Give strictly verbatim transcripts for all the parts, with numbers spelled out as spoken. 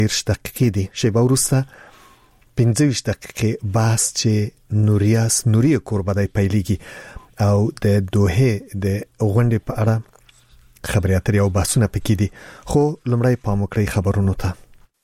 دیرش دقیقې دي. شیبه وروسته پنځه ویشت دقیقې بحث چې نوریاس نوري کوربدای پیلېږي او د دوحه د غونډې په اړه خبري اترې او بحثونه پکې دي. خو لومړی پام وکړئ خبرونو ته.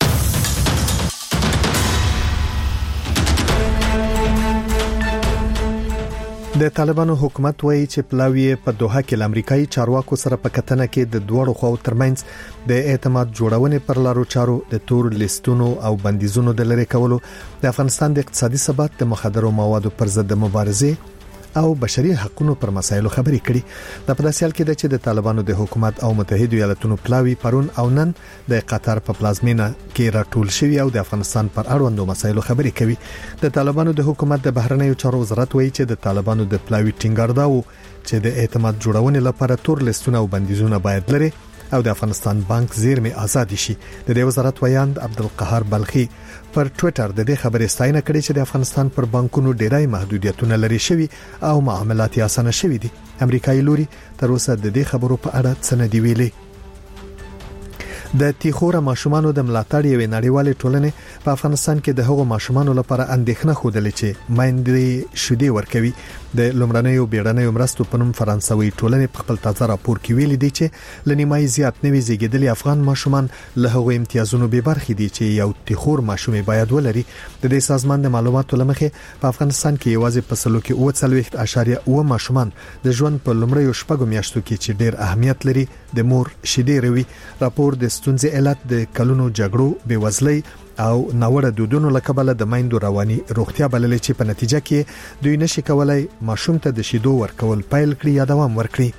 د طالبانو حکومت وایي چې پلاوی په دوحه کې د امریکایي چارواکو سره په کتنه کې د دوړو خو ترمنځ د اعتماد جوړونې پر لارو چارو د تور لیستونو او بندیزونو د لری کولو د افغانستان د اقتصادي ثبات د مخدرو موادو پر ضد مبارزه او بشري حقوقو پر مسایلو خبرې کړي. د پداسیال کې د چې د طالبانو د حکومت او متحده ایالاتونو پلاوی پرون او نن د قطر په پلازمینه کې راټول شوی او د افغانستان پر اړوندو مسایلو خبرې کوي. د طالبانو د حکومت د بهرنیو چارو وزارت وایي چې د طالبانو د پلاوی ټینګار داو چې د اعتماد جوړونې لپاره تور لیستونه او بندیزونه باید لري او د افغانستان بانک زیرمه آزاد شي. د دې وزارت ویاند عبدالقهار بلخي پر ټوئیټر د دې خبرې ستاینه کړې چې د افغانستان پر بانکونو ډېرای محدودیتونه لري شوی او معاملات یې اسانه شوي دي. امریکایي لوري تر اوسه د دې خبرو په اړه څه نه دی ویلي. د تیخوره ماشومانو د ملاتړ یوې نړیوالې ټولنې په افغانستان کې د هغو ماشومانو لپاره اندېښنه خوده چې مایندې شودي ورکوي. د لومړنیو بیړنیو مرستو په نوم فرانسوي ټولنې په خپل تازه راپور کې ویلي دي چې لنیمای زیات نوي زیږیدلي افغان ماشومان له هغو امتیازونو به برخې دي چې یو تیخور ماشومې باید ولري. د دې سازمان د معلوماتو لمخې په افغانستان کې یوازې په سلو کې اوه څلوېښت اعشاریه اوه ماشومان د ژوند په لومړیو شپږو میاشتو کې چې ډېر اهمیت لري د مور شیدې روي. راپور د ستونزې علت د کلونو جګړو بېوزلۍ او ناوړه دودونو لکبله د مایندو رواني روغتیا بللې چې په نتیجه کې دوی نشي کولای ماشوم ته د شیدو ورکول پیل کړي یا دوام ورکړي.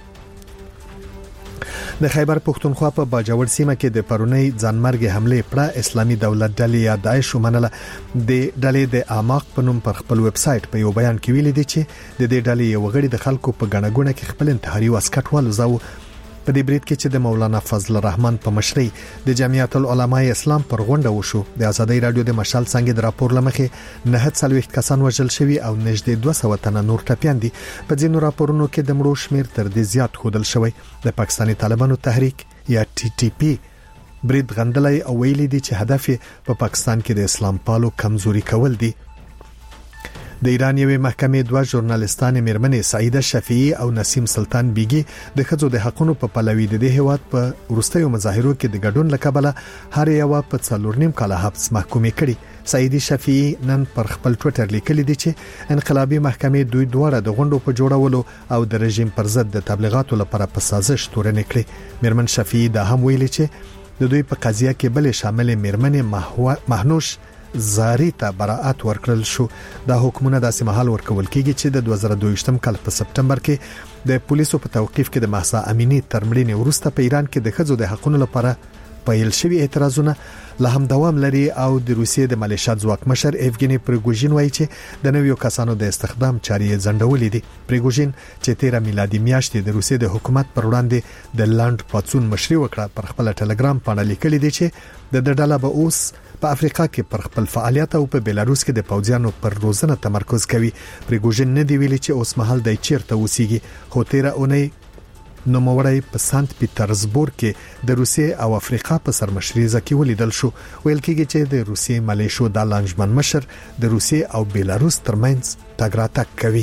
د خیبر پښتونخوا په باجوړ سیمه کې د پرونی ځانمرګ حمله پر اسلامي دولت ډلې یا داعش ومنله. د ډلې د اعماق په نوم پر خپل ویب سټ په یو بیان کې ویلي دي چې د دې ډلې یو غړي د خلکو په غنګونه کې خپل انتحاري واسکټ والوزاو. په دې بریټ کې چې د مولانا فضل الرحمن په مشرۍ د جمعیت العلماء اسلام پر غونډه وشو. د ازادۍ رادیو د مشال څنګه د راپور لمخې نه څلوېښت کسان وژل شوي او نږدې دوه سوه تنه نور ټپيان دي. په ځینو راپورونو کې د مړو شمیر تر دې زیات ښودل شوی. د پاکستاني طالبانو تحریک یا ټي ټي پی بریټ غندلای او ویلي دي چې هدف په پاکستان کې د اسلام پالو کمزوري کول دي. د ایران یوې محکمې دوه ژورنالیستان میرمنې سعیده شفیعی او نسیم سلطان بیگی د ښځو د حقوقو په پلوي د هیواد په وروستیو مظاهرو کې د ګډون لکبله هر یو په څلور نیم کاله حبس محکومه کړي. سعیده شفیعی نن پر خپل ټوئیټر لیکلي دي چې انقلابی محکمې دوی دواړه د غونډو په جوړولو او د رژیم پر ضد د تبلیغاتو لپاره په سازش تورن کړي. میرمن شفیعی دا هم ویلي چې د دوی په قضیه کې بل شامل میرمنې مهنوش زاری ته براءت ورکړل شو. دا حکومت داسې محل ورکول کیږي چې د دوه زره دوه کال په سپټمبر کې د پولیسو په توقيف کې د مهسا امینی تر مړینې وروسته په ایران کې د ښځو د حقوقو لپاره پیل شوی اعتراضونه لا هم دوام لري او د روسیې د ملیشیات ځواک مشر ایفګینی پریګوژین وایي چې د نویو کسانو د استخدام چارې ځنډولې دي. پریګوژین چې تیره میلادي میاشتې د روسیې د حکومت پر وړاندې د لاند پاتسون مشري وکړه پر خپل ټلګرام باندې لیکلي دي چې د ډله به اوس په افریقا کې پر خپل فعالیت او په بیلاروس کې د پوځیانو پر روزنه تمرکز کوي. پریګوژین نه دی ویلي چې اوس مهال د چیرته اوسېږي. خو تیره اونۍ نوموړی په سانت پیټرزبورګ کې د روسیې او افریقا په سرمشريزه کې ولیدل شو. ویل کېږي چې د روسیې ملیشو د لانجمن مشر د روسیې او بیلاروس ترمنځ تګ راتګ کوي.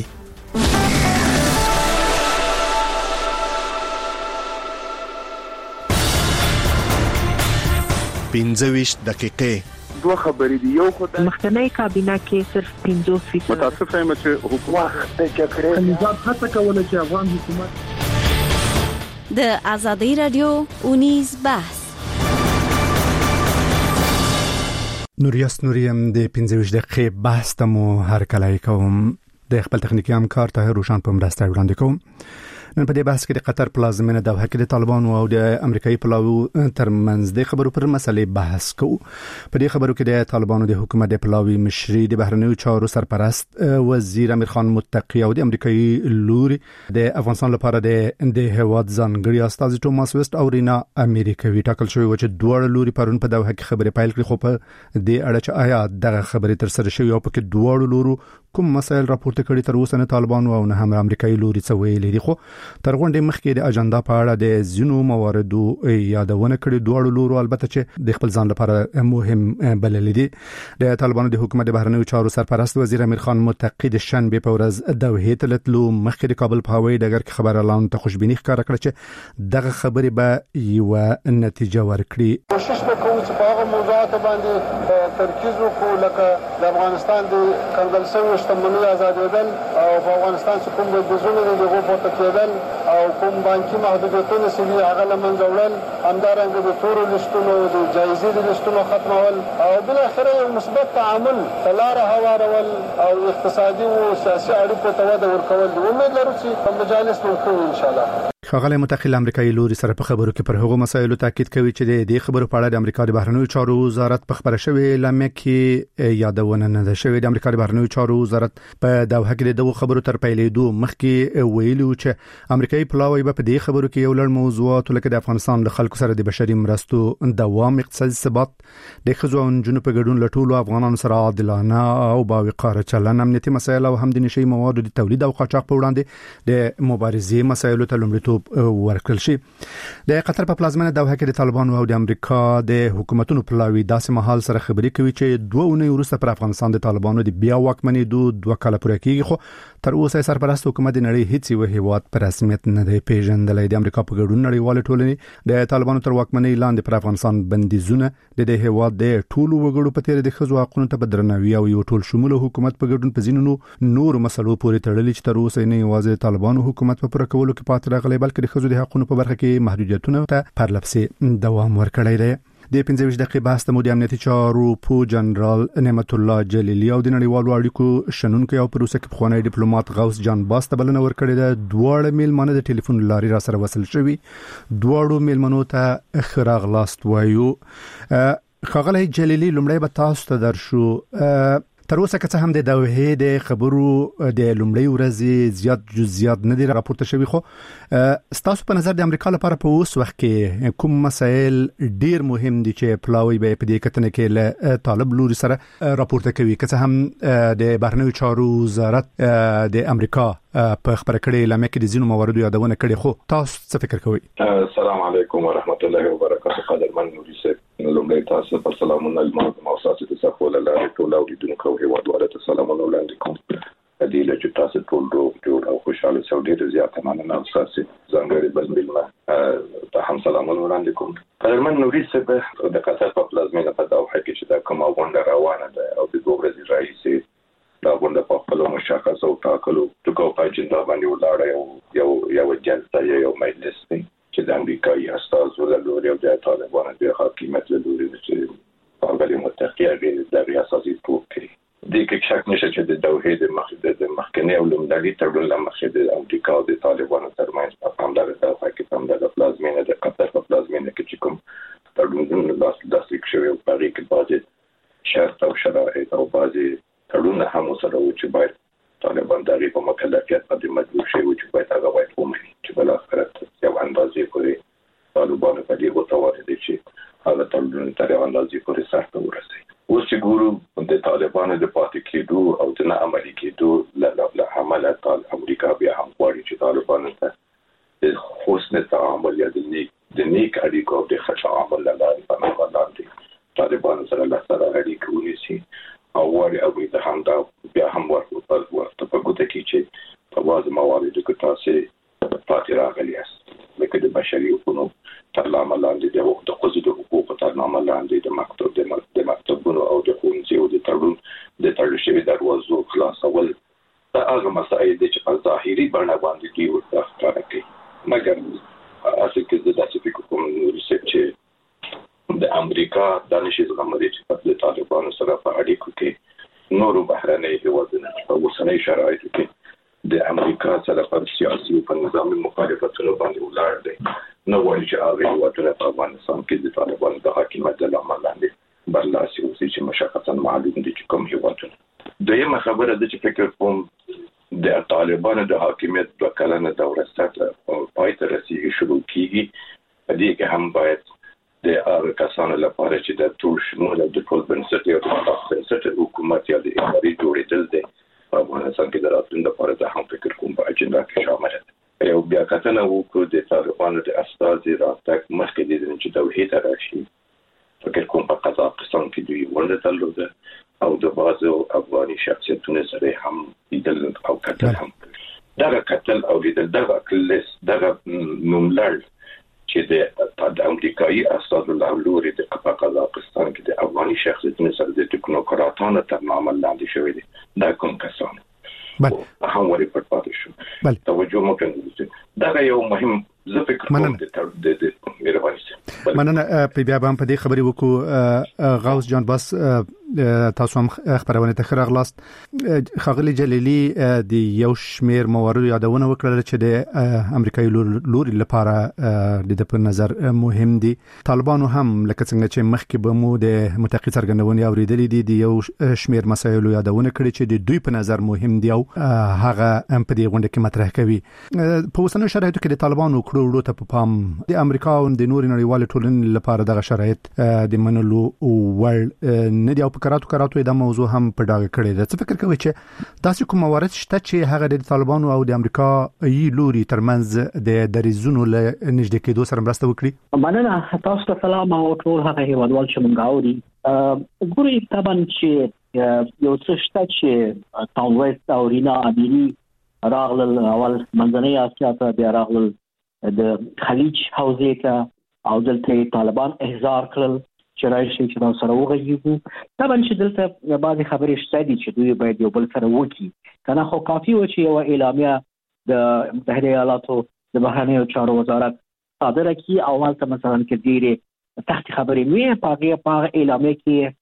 پنځه ویشت دقیقې دوه خبرې دی. یو خو د مخکنی کابینه کې صرف پنځه فیصد متاسفه یم چې حکومت د جګړې نظام هڅه کوله چې افغان حکومت د ازادۍ رادیو اونیز بحث نوریاس نوریم د پنځه ویشت دقیقې بحث ته مو هر کله کوم د خپل تخنیکی همکار طاهر روشن په مرسته وړاندې کوم. نن په دې بحث کې د قطر پلازمینه دوحه کې د طالبانو او د امریکایي پلاوی ترمنځ د خبرو پر مسلې بحث کوو. په دې خبرو کې د طالبانو د حکومت د پلاوی مشري د بهرنیو چارو سرپرست وزیر امیر خان متقی او د امریکایي لوري د افغانستان لپاره د د هواد ځانګړي استاد توماس وست او رینا امریکایي ټاکل شوی و چې دوه لوري پرون په دوحه کې خبرې پیل کړې. خو په دې اړه چې آیا دغه خبرې تر سره شوی او په کې دوه لورو کوم مسایل راپورته کړي تر اوسه نه طالبانو او نه هم امریکایي لوري څه ویلي دي. خو تر غونډې مخکې د اجنډا په اړه د زینو مواردو یادونه کړې. دوه لورو البته چې د خپل ځان لپاره مهم بللې دي. د طالبانو د حکومت د بهرنیو چارو سرپرست وزیر امیر خان متقی د شنبه په ورځ دوحې ته لتلو مخکې د کابل په هوایي ډګر کې خبر اعلان ته خوشبیني ښکاره کړه چې دغه خبرې به یو نتیجه ورکړي. کوشش وکړو چې په هغه موضوعات باندې ترکیز وکړو لکه د افغانستان د کنګل شویو شتمنیو آزادېدل او په افغانستان چې کوم بندیزونه دي هغه پورته کېدل او کوم بانکي محدودیتونه چې دي هغه له منځه وړل، همدارنګه د تورو لیستونو د جایزې د لیستونو ختمول او بالاخره یو مثبت تعامل لاره هوارول او اقتصادي او سیاسي اړیکو ته وده ورکول. امید لرو چې په مجالس کې کوو ان شاء الله. ښاغلی متقی امریکایي لوري سره په خبرو کې پر هغو مسایلو تاکید کوي چې د دې خبرو په اړه د امریکا د بهرنیو چارو وزارت په خبره شوی لمه کې یادونه نه ده شوې. د امریکا د بهرنیو چارو وزارت په دوحه کې دغه خبرو تر پیلېدو مخکې ویلي چې امریکایي پلاوی به په دې خبرو کې یو لړ موضوعات لکه د افغانستان له خلکو سره د بشري مرستو دوام، اقتصادي ثبات، د ښځو او نجونو په ګډون له ټولو افغانانو سره عادلانه او باوقاره چلند، امنیتي مسایل او هم د نشي موادو د تولید او قاچاق په وړاندې د مبارزې مسایلو ته لومړیتوب ورکړل شي. د قطر په پلازمینه دوحه کې د طالبانو او د امریکا د حکومتونو پلاوی داسې مهال سره خبرې کوي چې دوه اونۍ وروسته پر افغانستان د طالبانو د بیا واکمنېدو دوه کاله پوره کېږي، خو تر اوسه سرپرست حکومت د نړۍ هیڅ یو هیواد په رسمیت نه دی پیژندلی. د امریکا په ګډون نړیوال ټولنې د طالبانو تر واکمنۍ لاندې پر افغانستان بندیزونه د دې هیواد د ټولو وګړو په تیر د ښځو حقونو ته په درناوي او یو ټول شموله حکومت په ګډون په ځینو نور مسلو پورې تړلي چې تر اوسه نه یوازې د طالبانو حکومت په پوره کولو کې پاتې راغلی بلکې د ښځو د حقونو په برخه کې محدودیتونه ته پرلپسې دوام ورکړی دی. د پنځه ویشت دقیقې بحث ته مو د امنیتي چارو پو جنرال نعمت الله جلیلی او د نړیوالو اړیکو شنونکو او پروسه کې پخوانی ډیپلوماټ غوث جان باس ته بلنه ورکړې ده. دواړه میلمانه د ټلیفون لارې را سره وصل شوي. دواړو میلمنو ته ښه راغلاست وایو. ښاغلی جلیلی، لومړی به تاسو ته درشو. تر اوسه که څه هم د دوحې د خبرو د لومړۍ ورځې زیات جزئیات نه دي راپورته شوي، خو ستاسو په نظر د امریکا لپاره په اوس وخت کې کوم مسایل ډیر مهم دي چې پلاوی به په دې کتنه کې له طالب لوري سره راپورته کوي؟ که څه هم د بهرنیو چارو وزارت د امریکا په خبره کړې لمه کې د ځینو مواردو یادونه کړې، خو تاسو څه فکر کوئ؟ السلام علیکم ورحمت الله وبرکاته. قدرمن نوري صاحب، لومړی تاسو په سلامونه الماظم او تاسو د صفول الله ټول اوریدونکو هیوادوالو ته سلامونه وړاندې کوم. دې له چې تاسو ټول جوړ او خوشاله سو ډیر زیات مننه او تاسو ځانګړي بلنه ته هم سلامونه وړاندې کوم. قدرمن نوري صاحب، د قطر په پلازمینه په دوحه کې چې دا کومه غونډه روانه ده او د دوه ورځې راهیسې دا غونډه په خپل مشخص او ټاکلو ټکو په اجنډا باندې ولاړه یو یو یو جلسه یو مجلس دی چې د امریکایي استازو له لوري او د طالبانو د حکومت له لوري چې په متحده ایالاتو د ریاستي ټوکې د کې شک نشته چې د دوحې د مخدد د مخکنی او لومړی تړون له مخې د امریکا او د طالبانو ترمنځ په همدغه دوحه کې په همدغه پلازمینه د قطر په پلازمینه کې چې کوم تړونونه لاسلیک شوي او په هغې کې بعضې شرط او شرایط او بعضې تړونونه هم سره و چې باید طالبان د هغې په مکلفیت باندې مجبور شوي و چې باید هغه باید ومني چې بالاخره یو اندازې پورې طالبانو په دې وتوانېدل دي چې هغه تړونونه تر یو اندازې پورې سرته ورسوي. اوس چې ګورو د طالبانو د پاتې کېدو او د نه عملي کېدو له امله امریکا بیا هم غواړي چې طالبانو ته د حسن تعامل یا د نیک د نیک اړیکو او د ښه تعامل له لارې په نامه لاندې طالبانو سره له سره اړیکې ونیسي او غواړي هغوی ته هم دا بیا هم ورته په ګوته کړي چې په بعضې مواردو کې تاسې پاتې راغلي یاست، لکه د بشري حقونو تر نامه لاندې د ښځو د حقوقو تر نامه لاندې د مکتب د مکتبونو او د ښوونځیو د تړون د تړل شوي دروازو خلاصول. دا هغه مسایل دي چې په ظاهري بڼه باندې دوی ورته ښکاره کوي، مګر اصل کې زه داسې فکر کوم نوري صاحب چې د امریکا دا نشي زغملی چې د طالبانو سره په اړیکو کې نورو بهرنیو هېوادونو په اوسنیو شرایطو کې د امریکا سره په سیاسي او په نظامي مخالفتونو باندې ولاړ دی. نه غواړي چې هغه هېوادونه په افغانستان کې د طالبانو د حاکمیت له امله لاندې برلاسي اوسي چې مشخصا معلوم دي چې کوم هېوادونه. دویمه خبره ده چې فکر کوم د طالبانو د حاکمیت دوه کلنه دوره سره پای ته رسېږي شروع کېږي. په دې کې هم باید د هغه کسانو لپاره چې د ټول شمول او د ټول بنسټ یا د بنسټ حکومت یا د ادارې جوړېدل دی په افغانستان کې د راتلونکي لپاره د هم فکر کوم په اجنډا کې شامل دی. یو بیا که لوی ورته درلوده او د بازو افغاني شخصیتونو سره هم لیدل او کتل هم دا کتل او لیدل دا کلس دا نوملړ چې د امریکایي استازو لوري د قزاقستان کې د افغاني شخصیتونو سره د ټکنوکراتانو تر معامل لاندې شوی دي دا کوم کسان بله هم ورې پټ پاتې شو بله توجه مو کړئ دا یو مهم زه فکر کوم د د میروانسي مننه په بیا باندې په دې خبرې وکړو غوث جان باس تاسو هم خبرونه ته خراغلاست خغلی جلیلی د یو شمیر موارد یادونه وکړل چې د امریکایي لوري لپاره د په نظر مهم دي طالبانو هم لکه څنګه چې مخکې به مو د متقی څرګندونې اوریدلې دي د یو شمیر مسایل یادونه کړي چې د دوی په نظر مهم دي او هغه هم په دې غونډه کې مطرح کوي په اوسنیو شرایطو کې د طالبانو کړو وړو ته په پام د امریکا او د نوري نړیوال ټولنې لپاره دغه شرایط د منلو ول نه دی او په کراتو کراتو د موضوع هم په ډاګه کړی ده. څه فکر کوي چې تاسو کوم موارد شته چې هغه د طالبانو او د امریکا ای لوري ترمنځ د دریزونو له نږدې کېدو سره مرسته وکړي؟ مننه تاسو ته سلام او ټول هغه هیوادوال چې مونږ اوري ګوري طبعا چې یو څه شته چې تاون ویست او رینا ابيري راغلل اول منځنۍ اسیا ته بیا راغلل د خلیج حوزې ته او دلته طالبان احضار کړل چې راشي چې نو سره وغږیږو. طبعا چې دلته بعضی خبرې شته دي چې دوی باید یو بل سره وکړي کنه خو کافي و چې یو اعلامیه د متحده ایالاتو د بهرنیو چارو وزارت صادره کړي او ولته مثلا کې ډیره تحت خبرې مې پاګه پاګه اعلامیه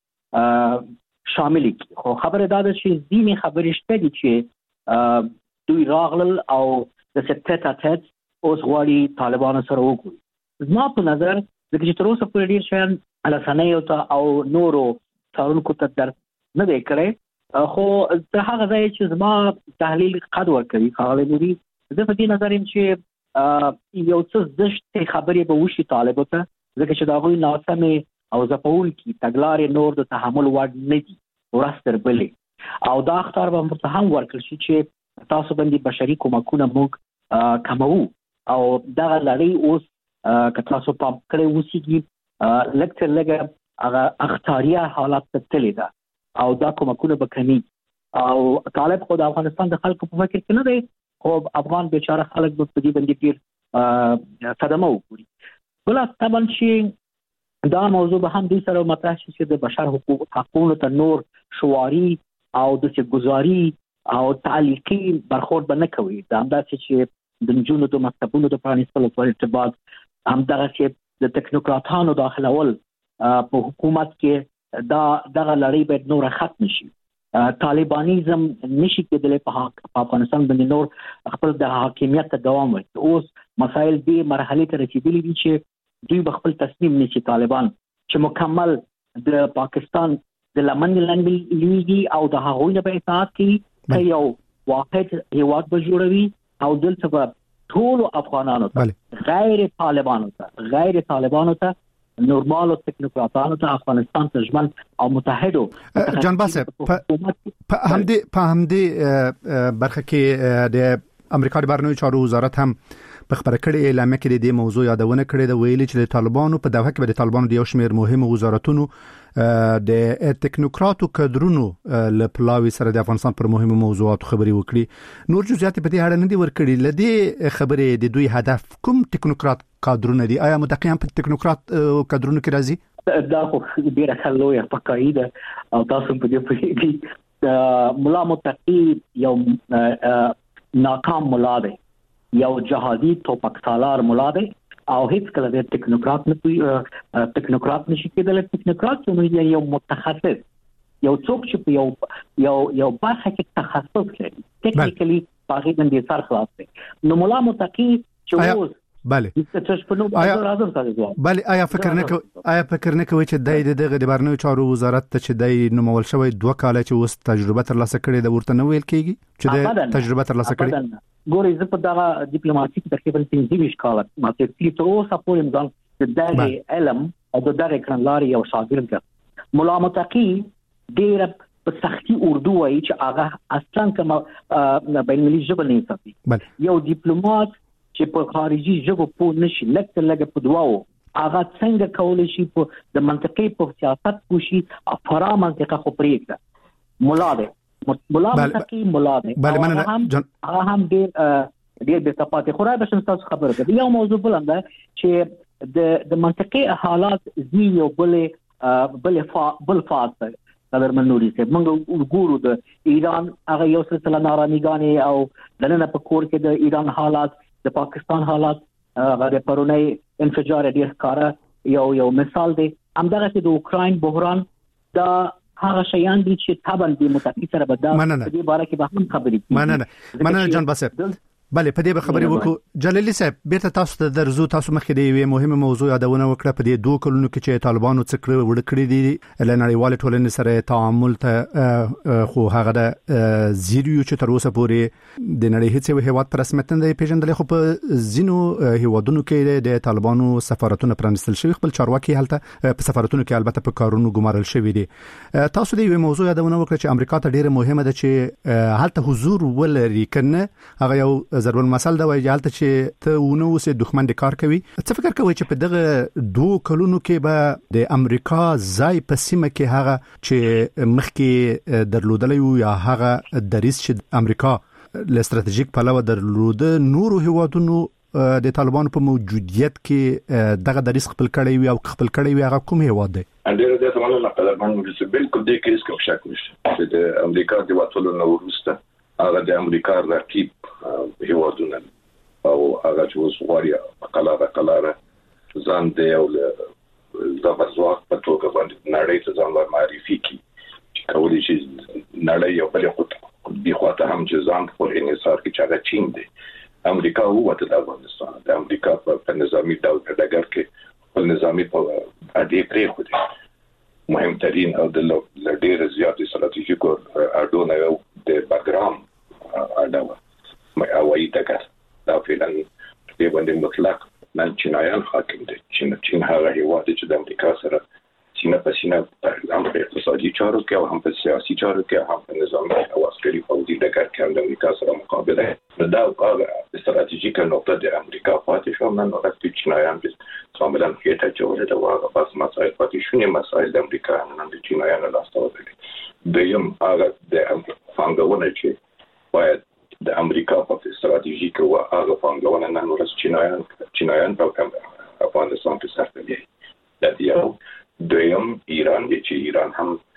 کې شامل کړي خو خبره دا ده چې ځینې خبرې شته دي چې دوی راغلل او د ستته تت اوس غواړي طالبان سره وکړي. زما په نظر د چې تر اوسه پورې ډیر شان الاسانه ته او نورو څارونکو ته در نه دی کړی خو تر هغه ځای چې زما تحلیل قد ورکوي خاله لري زه په دې نظر یم چې یو څه زشت خبرې به وشي طالبو ته ځکه چې دا غوي ناسمه او زپول کی تګلارې نور د تحمل وړ نه دي ورستر بلې او دا اختار به متهم ورکړي شي چې تاسو باندې بشري کومکونه موږ کمو او دا لړۍ اوس که تاسو پام کړئ وسیږي لکه لګه هغه اختیاري حالات ته تللی ده او دا کومکونه به کمی او طالب خو د افغانستان د خلکو په فکر کې نه دی خو افغان بیچاره خلک به په دې باندې ډیر صدمه وکړي. بل طبعا چې دا موضوع به هم دې سره مطرح شي چې د بشر حقوق حقوقو ته نور شواري او د څګزاري او تعلیقي برخورد به نه کوي. دا همداسې چې د نجونو د مکتبونو د پرانیستلو په ارتباط همدغه چې د ټکنوکراتانو داخلول په حکومت کې دا دغه لړۍ باید نور ختم شي. طالبانیزم نشي کېدلی په افغانستان باندې نور خپل د حاکمیت ته دوام ورکړي. اوس مسایل دې مرحله ته رسیدلي دي چې دوی خپل تصمیم نشي طالبان چې مکمل د پاکستان د لمن لاندې لیږي او د هغوی نه به اطاعت کوي ته یو واحد هیواد به جوړوي او دلته به ټول افغانانو ته غیر طالبانو ته غیر طالبانو ته نورمال او ټکنوکراتانو ته افغانستان ته ژمن او متحدو جان باسه په همدې په همدې برخه کې د امریکا د بهرنیو چارو وزارت هم په خبره کړې اعلامیه کې د موضوع یادونه کړې ده ویلي چې د طالبانو په دغه کې د طالبانو د یو شمېر مهم وزارتونو د ټکنوکراتو کډرونو له پلاوي سره د افغانستان پر مهمو موضوعاتو خبرې وکړي. نور جزئیات په دې اړه نه دي ورکړي. لدې خبرې د دوی هدف کوم ټکنوکرات کډرونه دي؟ آیا متقیان په ټکنوکرات کډرونو کې راځي؟ دا خو ډیره خلویه پکایده او تاسو په دې پوهیږئ مولا متقی یو ناکام مولا دی یو جهادي توپک سالار مولا دی او هیڅ کله د ټکنوکرات نه کوي ټکنوکرات نشي کېدلی. ټکنوکرات چې یو متخصص یو څوک چې په یو یو یو برخه کې تخصص لري ټیکنیکلی باغې باندې سر خلاص دی. نو مولا متقی چې اوس بله بله آیا فکر نه کوي آیا فکر نه کوي چې د دغه د بهرنیو چارو وزارت ته چې د نومول شوی دوه کاله چې اوس تجربه ترلاسه کړې د ورته نه ویل کېږي چې د تجربه ترلاسه کړې؟ ګورې زه په دغه ډیپلوماسي کې تقریبا پنځه ویشت کاله ماته چې تر اوسه پورې ځان د دغه علم او د دغه کړنلارې یو شاګرد یم. مولا متقی ډېر په سختي اردو وایي چې هغه اصلا کوم بین المللي ژبه نه ساتي. یو ډیپلوماټ چې په خارجي ژبه پوه نشي لکه لکه په دواو هغه څنګه کولای شي په د منطقي په سیاست کوشي فرا منطقه خو پرېږده مولا ده مولا منطقي مولا ده بله مننه هغه هم ډېر ډېر بې صفاتې خو راځه چې تاسو خبره کوي یو موضوع بل ده چې د د منطقي حالات زی یو بل بل فا بل فاز قدر منوري سه موږ ګورو د ایران هغه یو سلسله نارامیګانې او دنه په کور کې د ایران حالات د پاکستان حالات هغه د پرونی انفجار ډیر ښکارا یو یو مثال دی همدغه چې د اوکراین بحران دا هغه شیان دي چې تابل دي متفق سره بدا په دې باره کې به هم خبرې کوي مننه مننه جان باسط بله په دې به خبرې وکړو جلالي صاحب بیرته تاسو ته درځو تاسو مخکې د یوې مهمه موضوع یادونه وکړه په دې دوه کلونو کې چې طالبانو څه کړی وړ کړی دي له نړیوال ټولنې سره تعامل ته خو هغه د زیریو چې تر اوسه پورې د نړۍ هیڅ هیواد پر رسمیت نه پیژندل خو په ځینو هیوادونو کې د طالبانو سفارتونه پرانستل شوی خپل چارواکي هلته په سفارتونو کې البته په کارونو ګمارل شوی دي تاسو د یوې موضوع یادونه وکړه چې امریکا ته ډیره مهمه ده چې هلته حضور ولري کنه هغه یو ضرب المثل دا وایي حالت چې ته ونه اوسې دښمن د کار کوي څه فکر کوي چې په دغه دوه کلونو کې به د امریکا ځای په سیمه کې هغه چې مخکې درلودلی و یا هغه دریس چې امریکا له ستراتیژیک پلوه درلوده نورو هیوادونو د طالبانو په موجودیت کې دغه دریس خپل کړی وي او خپل کړی وي هغه کوم هیواد دی انډیر د تمام نه طالبان چې بالکل د کیس کې شک نشته چې د امریکا د وټولو نو ورسته هغه د امریکا رقیب هیوادونه او هغه چې اوس غواړي قلاره قلاره ځان دی او د غزوات په توګه باندې نړۍ ته ځان معرفي کی چې کولی شي نړۍ یو بل خو دی خواته هم چې ځان په انحصار کې چاغه چین دی امریکا وته د افغانستان د امریکا په نظامی ډول ډګر کې په نظامی په اړې پرې خو دی مهمترین او د لډیر زیاتې ستراتیژیکو اډونه یو د باګرام اډاوه مې اوایي ډګر دا فعلاً په باندې مطلق نن چینایان حاکم دي چې چین هغه هیواد چې د امریکا سره سینه په سینه هم په اقتصادي چارو کې او هم په سیاسي چارو کې هم په نظامي او عسکري فوجي ډګر کې د امریکا سره مقابله دا هغه استراتیژیکه نقطه د امریکا پاتې شو نن ورته چینایان کاملا هیته جوړه دا هغه پس مسایل پاتې شونې مسایل د امریکا نن د چینایانو لاسته ورغلي دویم هغه د فانګونه چې باید د امریکا په استراتیژیک او هغه فانګونه نن ورځ چینایان چینایان په افغانستان کې سره دي د یو دویم ایران دی چې ایران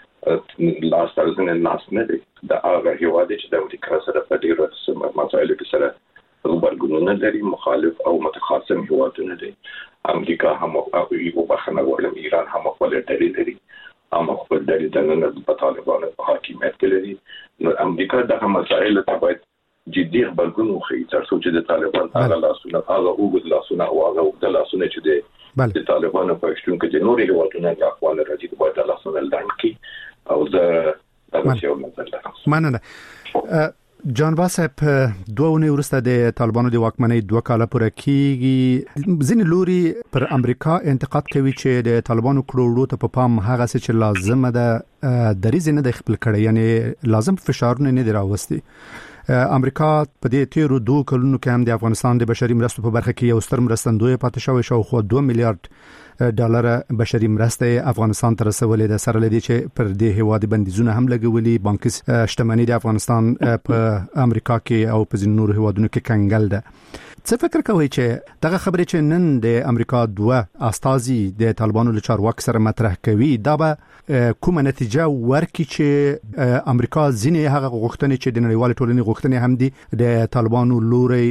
هم لاس ترزن الناس نه دی د هغه هیواد چې د امریکا سره په ډیرو مسایلو کې سره خبرګونونه لري مخالف او متخاصم هیوادونه دي امریکا هم او یو بخنه ولم ایران هم خپل دلیل لري هم خپل دلیل د نن په طالبانو په حاکمیت کې لري نو امریکا د مسایل ته باید جدي خبرګون وخی تر څو چې د طالبان هغه لاسونه هغه وګد لاسونه او هغه د لاسونه چې د د طالبانو په شتون کې د نوري هیوادونو د اخوان راځي باید د لاسونه لاندې کی او د تاسو یو نظر مننه جان باسپ دوه ونې ورسته د طالبانو د واکمنۍ دوه کاله پوره کیږي ځینې لوري پر امریکا انتقاد کوي چې د طالبانو کړوړو ته په پام هغه څه چې لازم ده دریز نه د خپل کړي یعنی لازم فشارونه نه دی راوستي امریکا په دې تیرو دوه کلونو کې هم د افغانستان د بشري مرستو په برخه کې یو ستر مرستندوی پاتې شوی شو خو دوه میلیارډ ډالر بشري مرسته افغانستان ته رسولې ده سره لدی چې پر دې هواد بندیزونه هم لګولي بانکي شتمنۍ د افغانستان په امریکا کې او په ځینو نورو هوادونو کې کنګل ده څه فکر کوي چې دغه خبرې چې نن د امریکا دوه استازي د طالبانو له چارواکو سره مطرح کوي دا به کومه نتیجه ورکړي چې امریکا ځینې هغه غوښتنې چې د نړیوال ټولنې غوښتنې هم دي د طالبانو لوري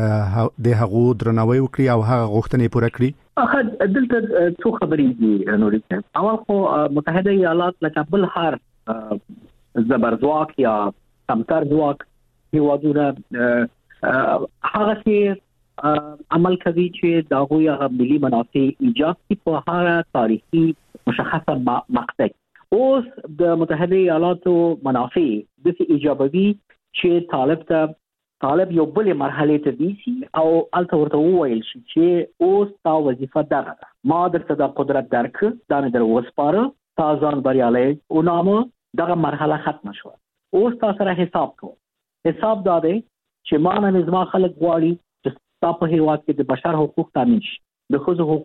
د هغو درناوی وکړي او هغه غوښتنې پوره کړي اخر دلته څو خبرې دي نوري اول خو متحده ایالات لکه بل هر زبرځواک یا کمتر ځواک هیوادونه هغه چې عمل کوي چې دا غوي هغه ملي منافع ایجاد کی په هغه تاریخي مشخصه مقطع اوس د متحده ایالاتو منافع د ایجابوي چې طالب ته طالب یو بل مرحله ته دي او الته ورته وویل شي چې اوس تا وظیفه دغه ما درته د قدرت درک دا نه در وسپاره تا ځان بریالي او نامه دغه مرحله ختم شو اوس تاسو سره حساب کو حساب دا دی چې ما نه نظام خلک غواړي چې تاسو په هیواد کې د بشر حقوق تامین شي د ښځو حقوق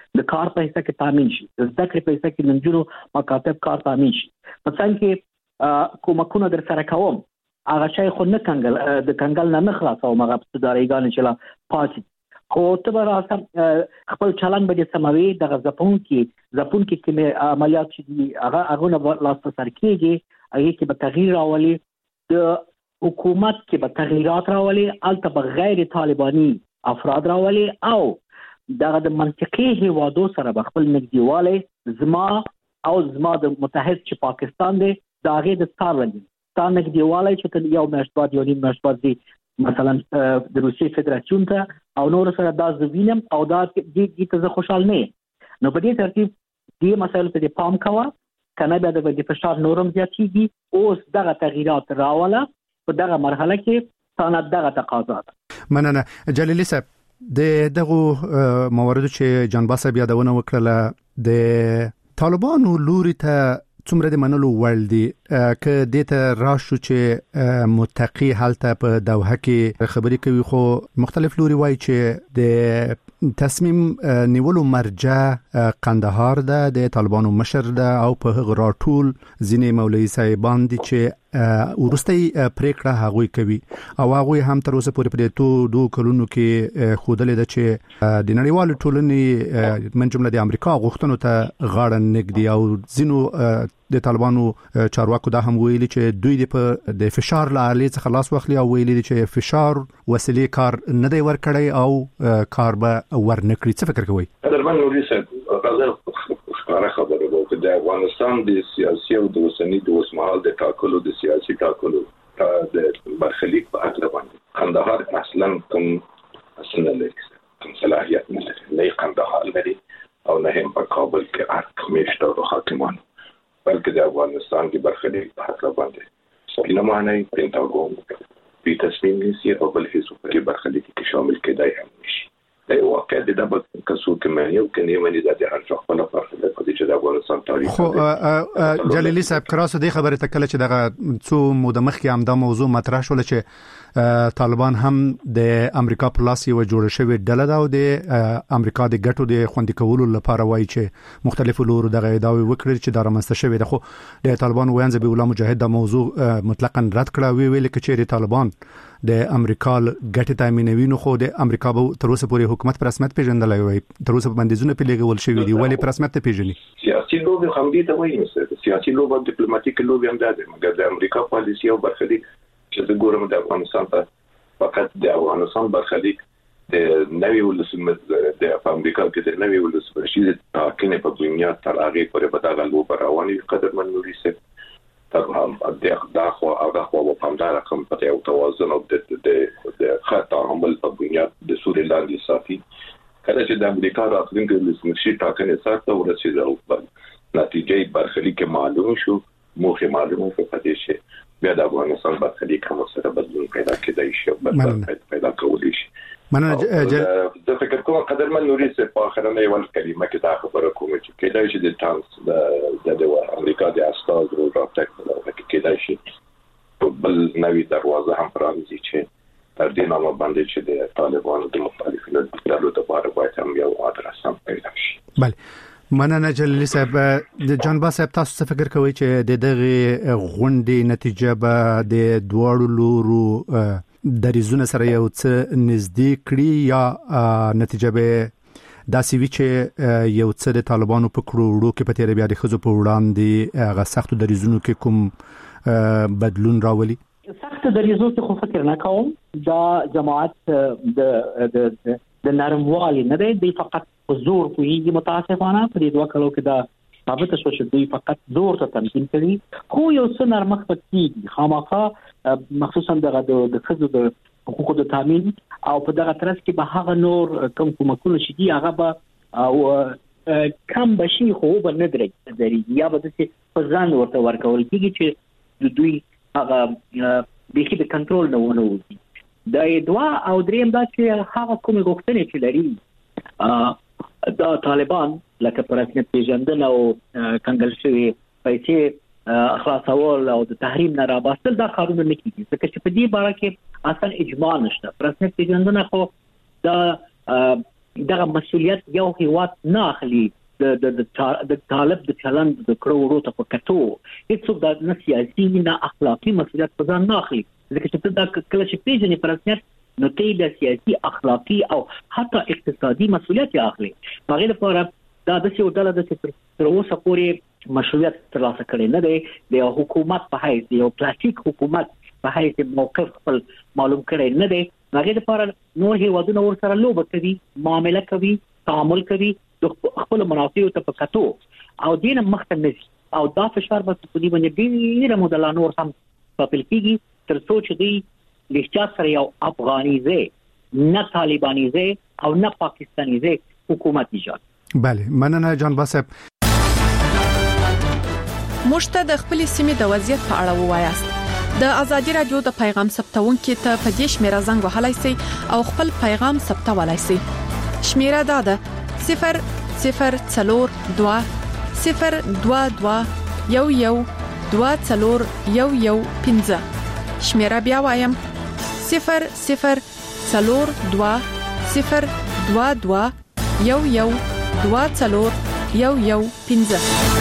د کار پیسې کې تامین شي، د زده کړې پیسې کې نجونو مکاتب کار تامین شي. په څنګه کې کومکونه در سره کوم هغه شای خو نه کنګل د کنګل نه نه خلاصو مغه په دارایګان چې لا پاتې خو ته به راځم خپل چلن به سموي د غزپون کې زپون کې کې عملیات چې هغه هغه نه لاس سر کېږي هغه کې به تغییر راولي، د حکومت کې به تغییرات راولي، البته به غیر طالبانی افراد راولي او دغه د منطقي هوادو سره به خپل نږدېوالی زما او زما د متحد چې پاکستان دی دا هغه د ستارلنګ تا نږدېوالی چې ته یو میاشت بعد یو نیم میاشت بعد دی مثلا د روسیې فدراسیون ته او نور سره دا زوینم او دا دې ته زه خوشحال نه یم. نو په دې ترتیب دې مسایلو ته پام کوه کنه بیا د فشار نورم زیاتېږي. اوس دغه تغییرات راوله په دغه مرحله کې سند دغه تقاضا ده. مننه جلیلی صاحب. د دغه مواردو چې جان باسه بیا دونه وکړه د طالبانو لوري ته څومره د منلو وړ دي که د ته راشو چې متقی حالته په دوحه کې خبرې کوي، خو مختلف لوري وایي چې د تصمیم نیولو مرجع قندهار ده، د طالبانو مشر ده او په هغه راټول ځینې مولوي صاحبان دي چې ورستۍ پریکړه هغوی کوي او هغوی هم تر اوسه پورې په دې تو دوه کلونو کې خودلې ده چې د نړیوالو ټولنې من جمله د امریکا غوښتنو ته غاړه نږدي او ځینو د طالبانو چارواکو دا هم ویلي چې دوی د د فشار له اړې څخه خلاص واخلي او ویلي چې فشار وسیلې کار نه دی ورکړی او کار به ورنکړي. څه فکر کوئ؟ درمن نوري صاحب غزه خبره وو چې د افغانستان د سیاسي او د وسنی د اوسمهال د ټاکلو د سیاسي ټاکلو د برخلیک په اړه باندې قندهار اصلا کوم اصلا کوم صلاحیت نه لري، نه قندهار لري او نه هم په کابل کې اړه میشته او حاکمان بلکې د افغانستان کې برخلیک په اړه باندې سپینه معنی پینټاګون په تصمیم نیسي او بل هیڅ په برخلیک کې شامل کېدای هم نشي. دا واقع د دبل کسو کې مې یو کې مې د دې هر څه په لپاره د دې چې د افغانستان تاریخ خو جلیلی صاحب کراسو د خبره تکله چې دغه څو موده مخکې هم دا موضوع مطرح شول چې طالبان هم د امریکا په لاس یو جوړ شوی ډله ده او د امریکا د ګټو د خوندي کولو لپاره وایي چې مختلفو لورو دغه ادعاوې وکړي چې دا رامنځته شوی ده. خو د طالبان وینځ به الله مجاهد د موضوع مطلقاً رد کړه، وی ویل چې طالبان د امریکا ګټه تامینوي، نو خو د امریکا به تر اوسه پورې حکومت پر رسمیت پیژندلای وي، تر اوسه بندیزونه پیلېږي شوی دي، ولې پر رسمیت پیژني؟ سیاسي لوبي هم دي ته وایي نو سیاسي لوبي ډیپلوماټیک لوبي هم ده، مګر د امریکا پالیسي او برخلیک چې د ګورم د افغانستان په فقط د افغانستان برخلیک د نوي ولسمت د امریکا کې د نوي ولسمت شي د تاکینه په بنیاد تر هغه پورې په دغه لوبه رواني قدر من نوري سي تر هم د داخو هغه خو په همدار رقم په یو توازن او د د خطا عمل په بنیاد د سوري لاندې ساتي. کله چې د امریکا راتلونکي ولسمت شي تاکینه ساتو ورسېږي او نتیجې برخلیک معلوم شو، موخه معلومه په پدې شي بیا د افغانستان برخلیک هم سره بدلون پیدا کېدای شي او بدلون پیدا کولی شي. مننه د فکر کوم قدر من نوري سه په اخرنه یو کلمه کې دا خبره کوم چې کېدای شي د تانس د د امریکا د استاد او راټک کې کېدای شي بل نوې دروازه هم پرانیزي چې تر دې نامه باندې چې د طالبانو د مخالفینو د لارو لپاره باید هم یو ادرس هم پیدا شي. بله مننه جلیلی صاحب. د جان با صاحب تاسو څه فکر کوئ چې د دغه غونډې نتیجه به د دواړو لورو دریزونه سره یو څه نږدې کړي یا نتیجه به داسې وي چې یو څه د طالبانو په کړوړو کې په تیر بیا د ښځو په وړاندې هغه سختو دریزونو کې کوم بدلون راولي؟ سخت دریزو کې خو فکر نه کوم، دا جماعت د د د نرموالي نه دی، فقط زور کوي متاسفانه په دې دوه کلو کې دا ثابت شو چې دوی فقط زور ته تمکین کوي، خو یو څه نرمښت پکې خامخا مخصوصا دغه د ښځو د حقوقو د تامین او په دغه ترڅ کې به هغه نور کوم کومکونه شي دي هغه به او کم بشي خو به نه درېږي یا به د ځان ورته ورکول کېږي چې دوی هغه د د کنټرول نه ونه وځي. دا دوا او دریم دا چې هغه کوم غوښتنې چې لري دا طالبان لکه پرسنت پیژندنه او کنګل شوی پیسې خلاصول او د تحریم نه راباستل دا کارونه نه کیږي، ځکه چې په دې باره کې اصلا اجماع نشته. پرسنت پیژندنه خو دا دغه مسولیت یو هیواد نه اخلي د د د طالب د چلند د کړو ورو ته پکاتو هیڅوک د نه سیاسي نه اخلاقی مسولیت په ځان نه اخلي ځکه چې دا کله چې پیژنې پر اساس نو ته د سیاسي اخلاقی او حتی اقتصادي مسولیت اخلي هغه لپاره دا د څه ډول د تر اوسه پورې مشروعیت ترلاسه کړي نه دی د حکومت په حیث یو کلاسیک حکومت په حیث موقف خپل معلوم کړي نه دی هغه لپاره نور هیوادونه ورسره لوبه کوي معامله کوي تعامل کوي د خپل منافعو ته پکاتو او دین مخته نشي او دا فشار به په دې باندې ډیره موده نور هم خپل کیږي تر څو چې دی لښچا سره یو افغانیزه نه طالبانیزه او نه پاکستانیزه حکومت ایجاد. بله مننه جان باسب. مشته د خپل سیمې د وضعیت په اړه ووایاست. د ازادي رادیو د پیغام ثبتونکو ته په دې شمیره زنګ وهلای شئ او خپل پیغام ثبتولای شئ. شمیره دا ده صفر صفر څلور دوه صفر دوه دوه یو یو دوه څلور یو یو پنځه. شمیره بیا وایم صفر صفر څلور دوه صفر دوه دوه یو یو دوه څلور یو یو پنځه.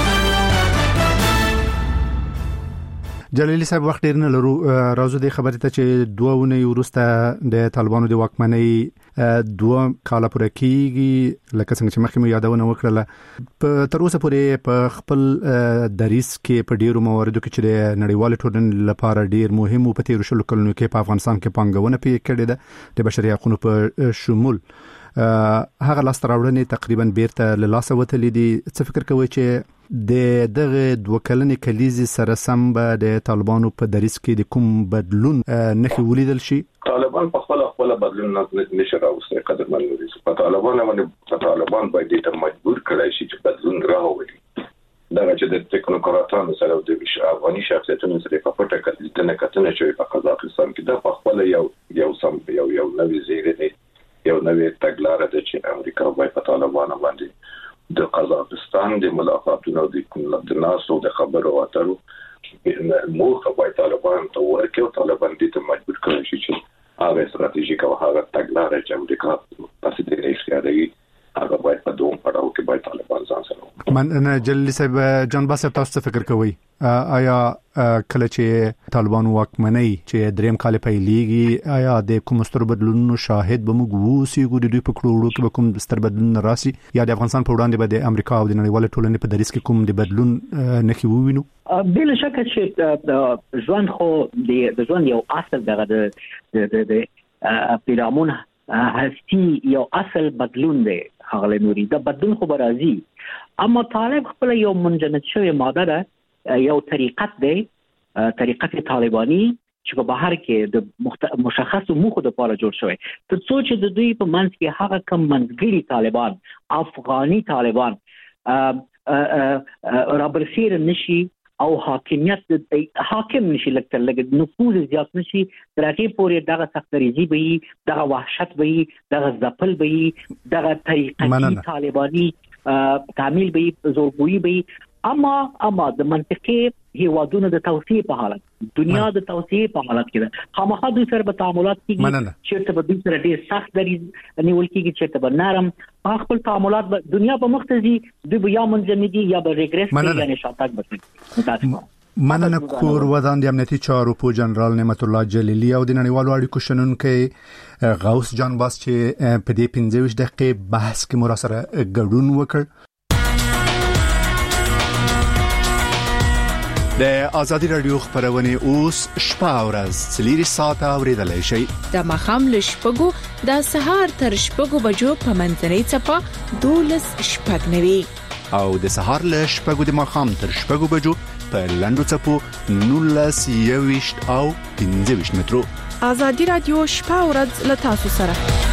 جلالی صاحب وخت ډیر نه لرو راځو د خبرې ته چې دوه ونې وروسته د طالبانو د واکمنۍ دوه کاله پوره کیږي لکه څنګه چې مخکې مو یادونه وکړه په تر اوسه پورې په خپل دریس کې په ډیرو مواردو کې چې د نړیوال ټولنې لپاره ډیر مهم او په تیر شلو کلونو کې په افغانستان کې پانګونه پی کړې ده د بشري حقوقو په شمول هغه لاس تراوړنې تقریبا بیرته له لاسه وتلې دي. څه فکر کوئ چې د دغه دوه کلنې کلیزې سره سم به د طالبانو په دریس کې د کوم بدلون نښې ولیدل شي؟ طالبان په خپل خپل بدلون نه نشي راوستي قدر من لري. په طالبان باندې طالبان باید ته مجبور کړي شي چې بدلون راوړي. دا چې د ټیکنوکراتانو سره د افغاني شخصیتونو سره په پټه کې د نه کتنې چې په قزاقستان کې د خپل یو یو سم یو یو نوې زیری دی یو نوې تګلارې ده چې امریکا وايي په طالبان باندې د قزاقستان د ملاقاتونو د ناسو د خبرو اترو مو خپل طالبان ته ورکه طالبان دې ته مجبور کړي چې هغه ستراتیژیک او هغه تګلارې چې امریکا پاسې د اختیاري هغه باید په دوه پړاو کې باید طالبان ځان سره من نه جللی صاحب جان باسب تاسو فکر کوئ آیا کله چې طالبان واکمنۍ چې دریم کال پیلېږي آیا د کوم ستر بدلونونو شاهد به موږ ووسیږو د دوی په کړوړو کې به کوم ستر بدلون راسي یا د افغانستان په وړاندې به د امریکا او د نړیوال ټولنې په دریس کې کوم د بدلون نښې ووینو؟ بلا شک چې ژوند خو د ژوند یو اصل دغه د د پیرامون هستی یو اصل بدلون دی هغه نوري د بدلون خو راځي اما طالب خپل یو منجمد شوی ماده ده یو طریقت دی طریقت طالبانی چې په بهر کې د مخت... مشخص موخو د لپاره جوړ شوی تر څو چې د دوی په منځ کې هغه کم منځګړي طالبان افغاني طالبان رابرسیر نشي او حاکمیت حاکم نشي لکه لګ نفوذ زیات نشي ترکه پورې دغه سختریزي به دغه وحشت به دغه ځپل به دغه طریقې طالبانی تعمیل به زورګویي به اما اما د منطقي هیوادونو د توسعه په حالت دنیا د توسعه په حالت کې ده خامخا دوی سره به تعاملات کیږي چې به دوی سره ډیر سخت دریز نیول کیږي چې به نرم خپل تعاملات دنیا په مختزي دوی به یا منځمدي یا به ریګریس کوي یعنی شاتګ بسنګ. مننه کور ودان د امنیتي چارو په جنرال نعمت الله جلیلی او د نړیوالو اړیکو شنونکو غوث جان باس چې په دې پنځه ویشت دقیقې بحث کې مو سره ګډون وکړ. د ازادي رادیو خبرونه اوس شپه او ورځ څلور ساعته اوریدلای شئ. د مخام لشپګو د سهار تر شپږو بجو په منځنۍ چپه دولس شپږ نوي او د سهار لشپګو د مخام تر شپږو بجو په لندو چپو نولس یويشت او پنځه ویشت مترو. ازادي رادیو شپه او ورځ له تاسو سره.